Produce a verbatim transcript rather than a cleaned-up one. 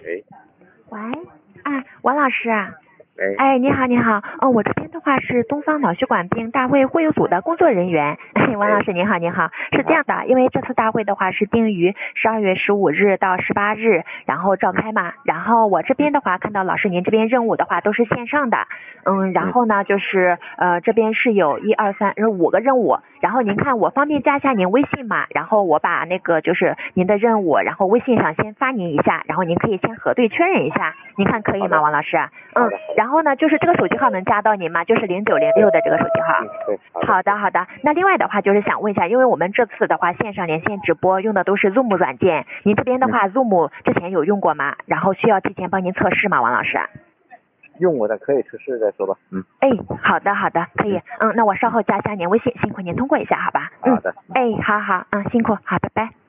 喂， 喂，啊，王老师啊， 哎， 哎，你好，你好，哦，我这边的话是东方脑血管病大会会友组的工作人员，哎，王老师您好，您好，是这样的，因为这次大会的话是定于十二月十五日到十八日，然后召开嘛，然后我这边的话看到老师您这边任务的话都是线上的，嗯，然后呢就是呃这边是有一二三五个任务，然后您看我方便加一下您微信嘛，然后我把那个就是您的任务，然后微信上先发您一下，然后您可以先核对确认一下，您看可以吗，王老师？嗯，然后呢就是这个手机号能加到您吗？就是零九零六的这个手机号。 嗯，对， 好的好的，那另外的话就是想问一下，因为我们这次的话线上连线直播用的都是 Zoom 软件，您这边的话、嗯、Zoom 之前有用过吗？然后需要提前帮您测试吗，王老师？ 用过的可以测试再说吧。嗯。 哎，好的好的，可以。嗯，那我稍后加一下您微信，辛苦您通过一下，好吧？ 好的。 嗯。哎，好好，嗯，辛苦，好，拜拜。